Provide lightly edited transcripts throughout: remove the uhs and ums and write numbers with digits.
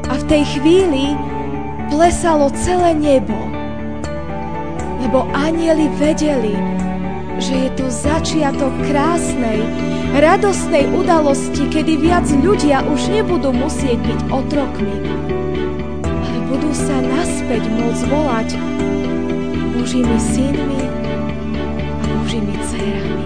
A v tej chvíli plesalo celé nebo, lebo anjeli vedeli, že je to začiatok krásnej, radostnej udalosti, kedy viac ľudia už nebudú musieť byť otrokmi, ale budú sa naspäť môcť volať Božími synmi a Božími dcérami.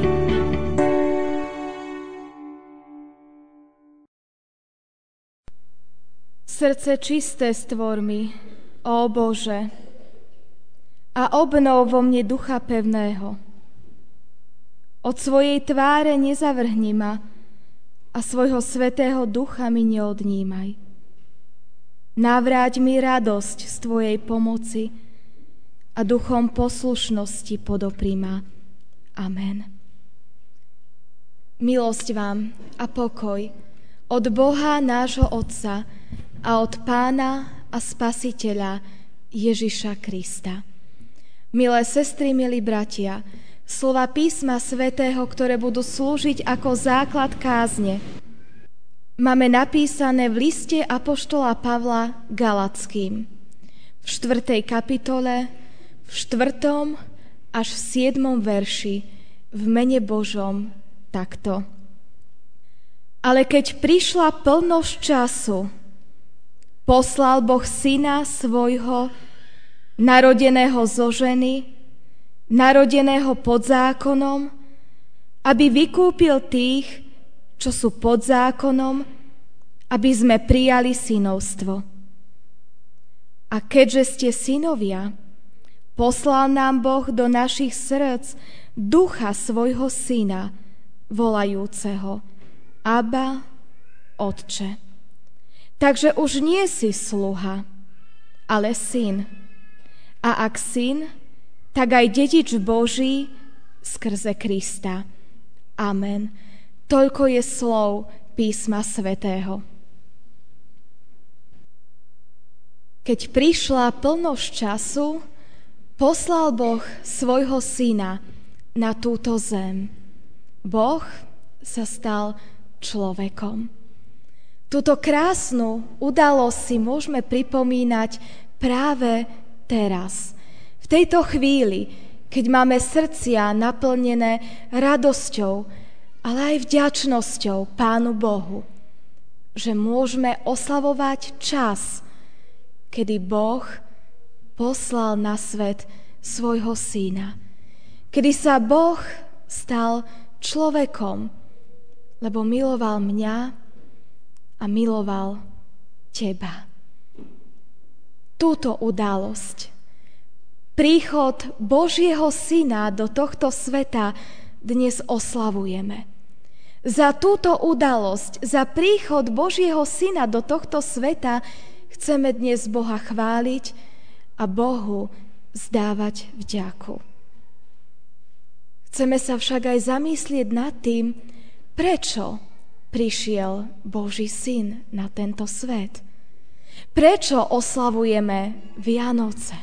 Srdce čisté stvor mi, ó Bože, a obnov vo mne ducha pevného. Od svojej tváre nezavrhni ma a svojho svätého ducha mi neodnímaj. Navráť mi radosť z tvojej pomoci a duchom poslušnosti podopri ma. Amen. Milosť vám a pokoj od Boha nášho Otca a od Pána a Spasiteľa Ježiša Krista. Milé sestry, milí bratia, slova písma svätého, ktoré budú slúžiť ako základ kázne, máme napísané v liste apoštola Pavla Galatským v 4. kapitole, v 4. až v 7. verši v mene Božom takto. Ale keď prišla plnosť času, poslal Boh syna svojho, narodeného zo ženy, narodeného pod zákonom, aby vykúpil tých, čo sú pod zákonom, aby sme prijali synovstvo. A keďže ste synovia, poslal nám Boh do našich srdc ducha svojho syna, volajúceho Abba, Otče. Takže už nie si sluha, ale syn. A ak syn, tak aj dedič Boží skrze Krista. Amen. Toľko je slov písma svätého. Keď prišla plnosť času, poslal Boh svojho syna na túto zem. Boh sa stal človekom. Túto krásnu udalosť si môžeme pripomínať práve teraz. V tejto chvíli, keď máme srdcia naplnené radosťou, ale aj vďačnosťou Pánu Bohu, že môžeme oslavovať čas, kedy Boh poslal na svet svojho syna. Kedy sa Boh stal človekom, lebo miloval mňa a miloval teba. Túto udalosť, príchod Božieho syna do tohto sveta dnes oslavujeme. Za túto udalosť, za príchod Božieho syna do tohto sveta chceme dnes Boha chváliť a Bohu vzdávať vďaku. Chceme sa však aj zamyslieť nad tým, prečo prišiel Boží syn na tento svet. Prečo oslavujeme Vianoce?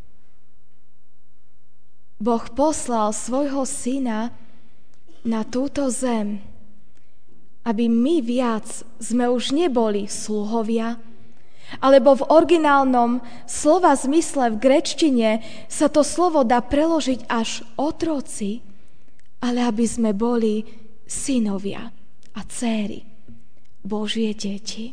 Boh poslal svojho syna na túto zem, aby my viac sme už neboli sluhovia, alebo v originálnom slova zmysle v gréčtine sa to slovo dá preložiť až otroci, ale aby sme boli synovia a dcéry, Božie deti.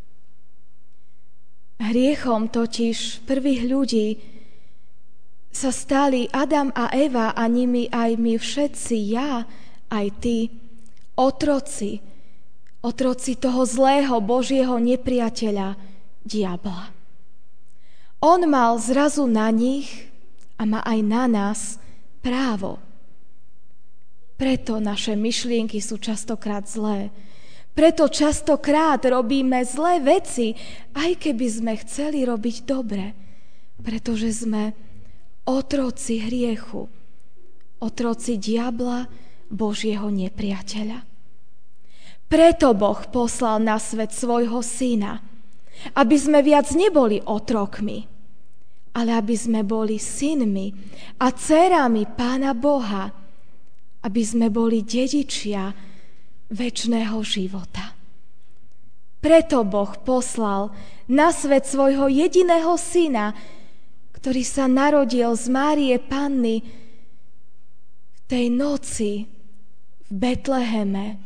Hriechom totiž prvých ľudí sa stali Adam a Eva a nimi aj my všetci, ja, aj ty, otroci toho zlého Božieho nepriateľa, diabla. On mal zrazu na nich a má aj na nás právo. Preto naše myšlienky sú častokrát zlé. Preto častokrát robíme zlé veci, aj keby sme chceli robiť dobre. Pretože sme otroci hriechu, otroci diabla, Božieho nepriateľa. Preto Boh poslal na svet svojho syna, aby sme viac neboli otrokmi, ale aby sme boli synmi a dcérami Pána Boha, aby sme boli dedičia večného života. Preto Boh poslal na svet svojho jediného syna, ktorý sa narodil z Márie Panny v tej noci v Betleheme.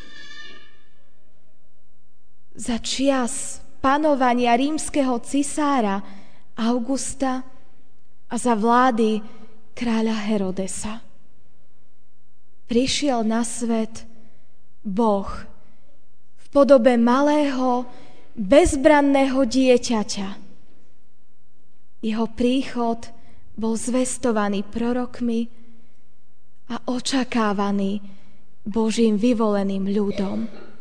Za čias panovania rímskeho cisára Augusta a za vlády kráľa Herodesa. Prišiel na svet Boh v podobe malého, bezbranného dieťaťa. Jeho príchod bol zvestovaný prorokmi a očakávaný Božím vyvoleným ľudom.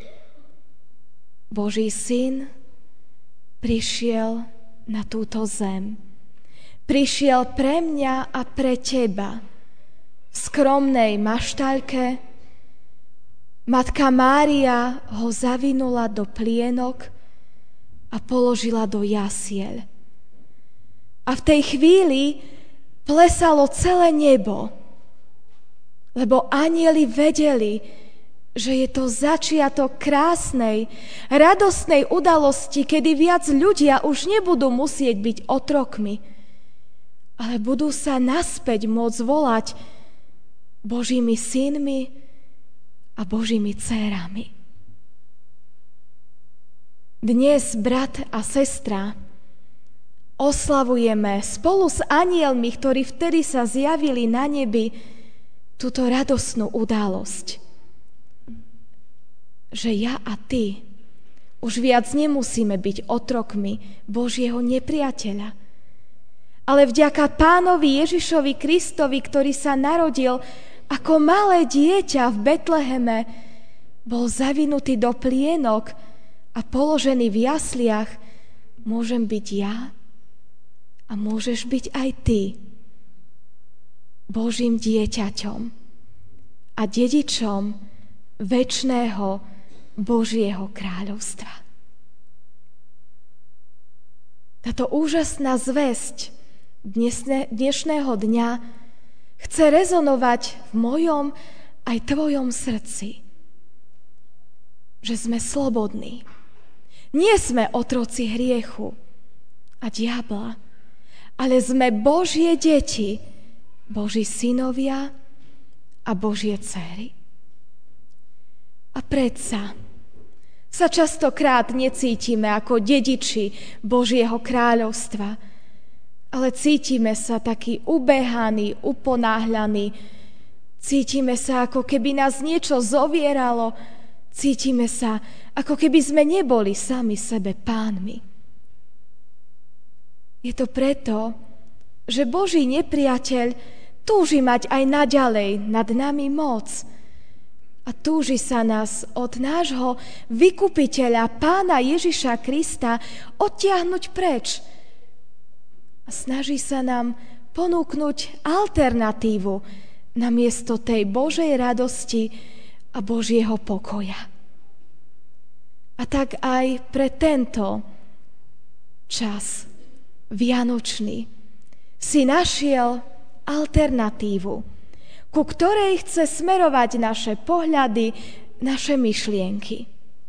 Boží syn prišiel na túto zem. Prišiel pre mňa a pre teba v skromnej maštaľke. Matka Mária ho zavinula do plienok a položila do jasiel. A v tej chvíli plesalo celé nebo, lebo anjeli vedeli, že je to začiatok krásnej, radostnej udalosti, kedy viac ľudia už nebudú musieť byť otrokmi, ale budú sa naspäť môcť volať Božími synmi a Božími dcérami. Dnes, brat a sestra, oslavujeme spolu s anjelmi, ktorí vtedy sa zjavili na nebi, túto radosnú udalosť. Že ja a ty už viac nemusíme byť otrokmi Božieho nepriateľa. Ale vďaka Pánovi Ježišovi Kristovi, ktorý sa narodil ako malé dieťa v Betleheme, bol zavinutý do plienok a položený v jasliach, môžem byť ja a môžeš byť aj ty Božím dieťaťom a dedičom večného Božieho kráľovstva. Táto úžasná zvesť dnešného dňa chce rezonovať v mojom aj tvojom srdci. Že sme slobodní. Nie sme otroci hriechu a diabla, ale sme Božie deti, Boží synovia a Božie dcéry. A predsa sa častokrát necítime ako dediči Božieho kráľovstva, ale cítime sa takí ubehaní, uponáhľaní, cítime sa, ako keby nás niečo zovieralo, cítime sa, ako keby sme neboli sami sebe pánmi. Je to preto, že Boží nepriateľ túži mať aj naďalej nad nami moc a túži sa nás od nášho vykupiteľa, Pána Ježiša Krista, odtiahnuť preč. A snaží sa nám ponúknuť alternatívu namiesto tej Božej radosti a Božieho pokoja. A tak aj pre tento čas vianočný si našiel alternatívu, ku ktorej chce smerovať naše pohľady, naše myšlienky.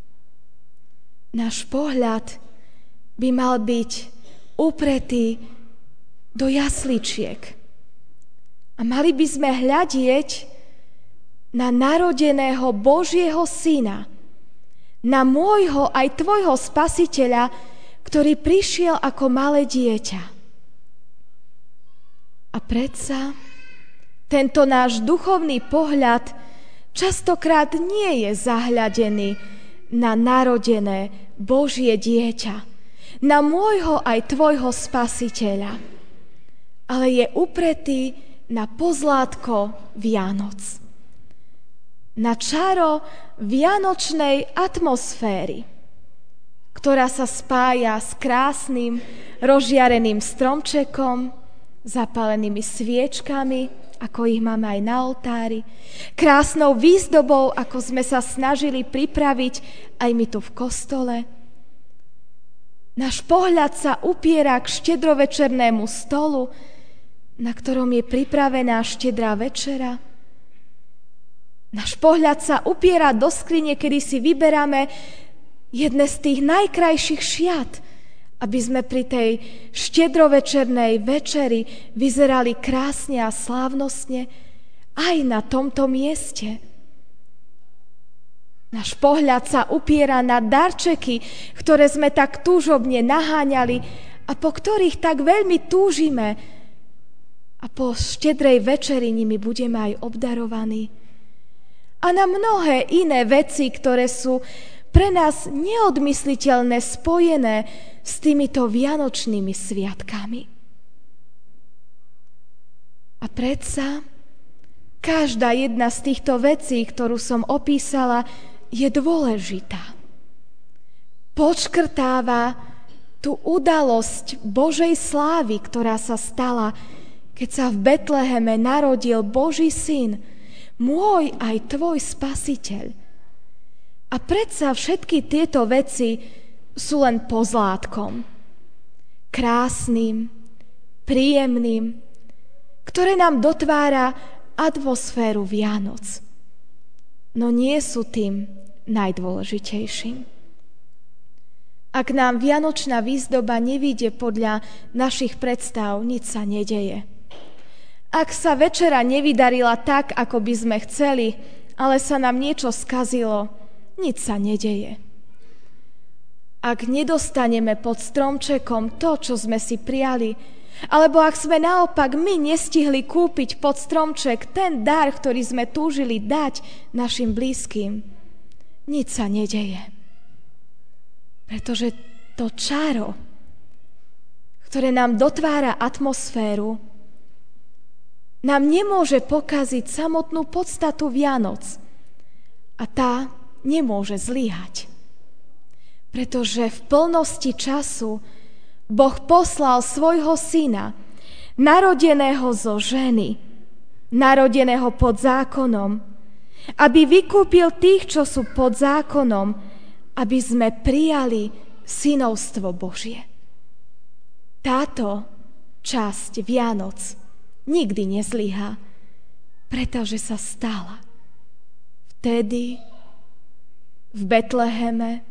Náš pohľad by mal byť upretý do jasličiek. A mali by sme hľadieť na narodeného Božieho syna, na môjho aj tvojho spasiteľa, ktorý prišiel ako malé dieťa. A predsa tento náš duchovný pohľad častokrát nie je zahľadený na narodené Božie dieťa, na môjho aj tvojho spasiteľa, ale je upretý na pozlátko Vianoc, na čaro vianočnej atmosféry, ktorá sa spája s krásnym rozžiareným stromčekom, zapálenými sviečkami, ako ich máme aj na oltári, krásnou výzdobou, ako sme sa snažili pripraviť aj my tu v kostole. Náš pohľad sa upiera k štedrovečernému stolu, na ktorom je pripravená štedrá večera. Náš pohľad sa upiera do skrine, kedy si vyberáme jedné z tých najkrajších šiat, aby sme pri tej štedrovečernej večeri vyzerali krásne a slávnostne aj na tomto mieste. Náš pohľad sa upiera na darčeky, ktoré sme tak túžobne naháňali a po ktorých tak veľmi túžime. A po štedrej večeri nimi budeme aj obdarovaní. A na mnohé iné veci, ktoré sú pre nás neodmysliteľné, spojené s týmito vianočnými sviatkami. A predsa každá jedna z týchto vecí, ktorú som opísala, je dôležitá. Podškrtáva tú udalosť Božej slávy, ktorá sa stala, keď sa v Betleheme narodil Boží syn, môj aj tvoj spasiteľ. A predsa všetky tieto veci sú len pozlátkom. Krásnym, príjemným, ktoré nám dotvára atmosféru Vianoc. No nie sú tým najdôležitejším. Ak nám vianočná výzdoba nevyjde podľa našich predstav, nič sa nedeje. Ak sa večera nevydarila tak, ako by sme chceli, ale sa nám niečo skazilo, nič sa nedeje. Ak nedostaneme pod stromčekom to, čo sme si prijali, alebo ak sme naopak my nestihli kúpiť pod stromček ten dar, ktorý sme túžili dať našim blízkym, nič sa nedeje. Pretože to čaro, ktoré nám dotvára atmosféru, nám nemôže pokaziť samotnú podstatu Vianoc. A tá nemôže zlyhať. Pretože v plnosti času Boh poslal svojho syna, narodeného zo ženy, narodeného pod zákonom, aby vykúpil tých, čo sú pod zákonom, aby sme prijali synovstvo Božie. Táto časť Vianoc nikdy nezlyhá, pretože sa stala. Vtedy v Betleheme,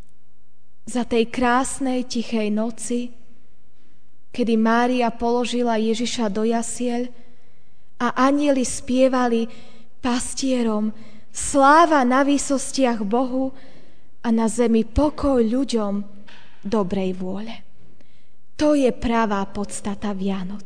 za tej krásnej tichej noci, kedy Mária položila Ježiša do jasiel a anjeli spievali pastierom sláva na výsostiach Bohu a na zemi pokoj ľuďom dobrej vôle. To je pravá podstata Vianoc.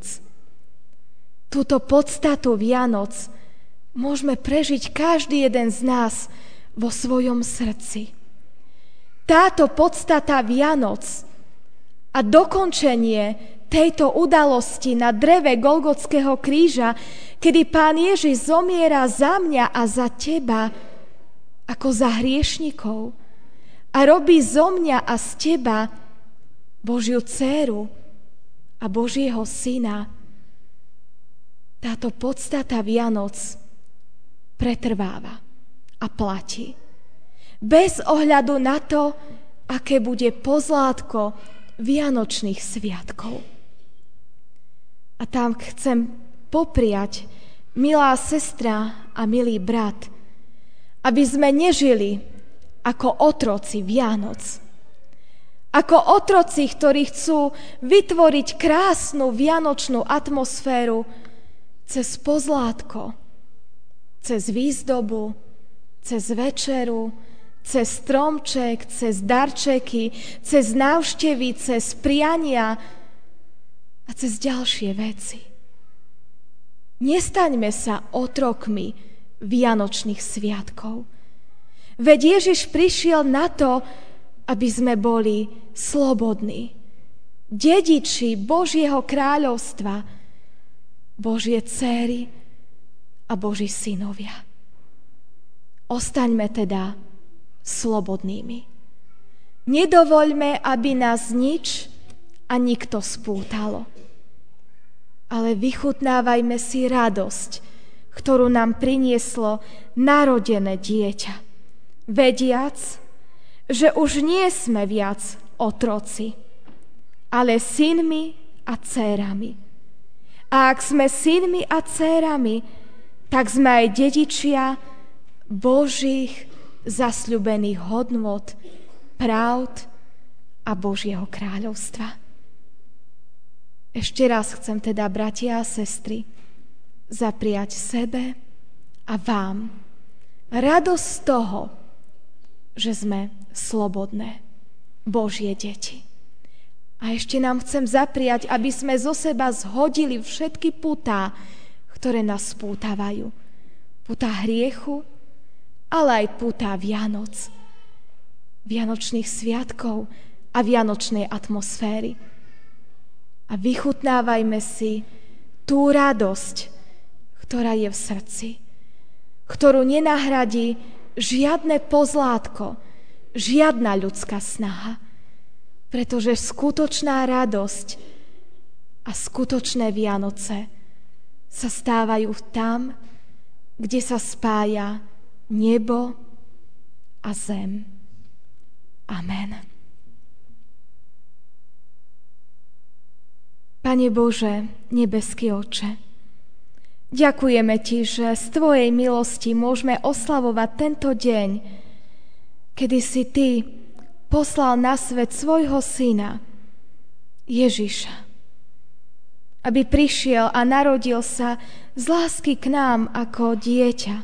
Túto podstatu Vianoc môžeme prežiť každý jeden z nás vo svojom srdci. Táto podstata Vianoc a dokončenie tejto udalosti na dreve Golgotského kríža, kedy Pán Ježiš zomiera za mňa a za teba ako za hriešnikov a robí zo mňa a z teba Božiu dcéru a Božieho syna. Táto podstata Vianoc pretrváva a platí. Bez ohľadu na to, aké bude pozlátko vianočných sviatkov. A tam chcem popriať, milá sestra a milý brat, aby sme nežili ako otroci Vianoc. Ako otroci, ktorí chcú vytvoriť krásnu vianočnú atmosféru cez pozlátko, cez výzdobu, cez večeru, cez stromček, cez darčeky, cez návštevy, cez priania a cez ďalšie veci. Nestaňme sa otrokmi vianočných sviatkov. Veď Ježiš prišiel na to, aby sme boli slobodní, dediči Božieho kráľovstva, Božie dcéry a Boží synovia. Ostaňme teda slobodnými. Nedovoľme, aby nás nič a nikto spútalo. Ale vychutnávajme si radosť, ktorú nám prinieslo narodené dieťa. Vediac, že už nie sme viac otroci, ale synmi a dcérami. A ak sme synmi a dcérami, tak sme aj dedičia Božích zasľúbených hodnôt pravd a Božieho kráľovstva. Ešte raz chcem teda, bratia a sestry, zapriať sebe a vám radosť z toho, že sme slobodné Božie deti. A ešte nám chcem zapriať, aby sme zo seba zhodili všetky putá, ktoré nás spútavajú. Putá hriechu, ale aj putá Vianoc, vianočných sviatkov a vianočnej atmosféry. A vychutnávajme si tú radosť, ktorá je v srdci, ktorú nenahradí žiadne pozlátko, žiadna ľudská snaha, pretože skutočná radosť a skutočné Vianoce sa stávajú tam, kde sa spája nebo a zem. Amen. Pane Bože, nebeský Otče, ďakujeme Ti, že z Tvojej milosti môžeme oslavovať tento deň, kedy si Ty poslal na svet svojho syna Ježiša, aby prišiel a narodil sa z lásky k nám ako dieťa,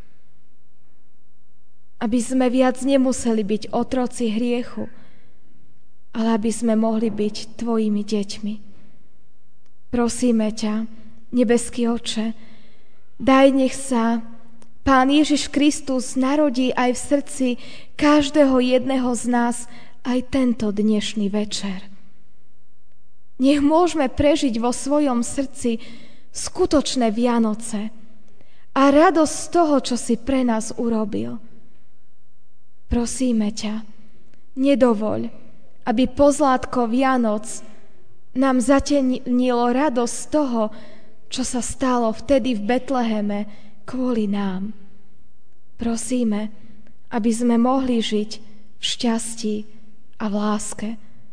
aby sme viac nemuseli byť otroci hriechu, ale aby sme mohli byť Tvojimi deťmi. Prosíme ťa, nebeský Otče, daj, nech sa Pán Ježiš Kristus narodí aj v srdci každého jedného z nás aj tento dnešný večer. Nech môžeme prežiť vo svojom srdci skutočné Vianoce a radosť z toho, čo si pre nás urobil. Prosíme ťa, nedovoľ, aby pozlátko Vianoc nám zatenilo radosť z toho, čo sa stalo vtedy v Betleheme kvôli nám. Prosíme, aby sme mohli žiť v šťastí a v láske.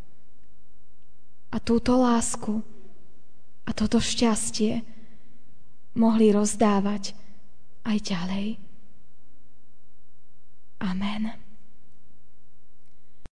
A túto lásku a toto šťastie mohli rozdávať aj ďalej. Amen.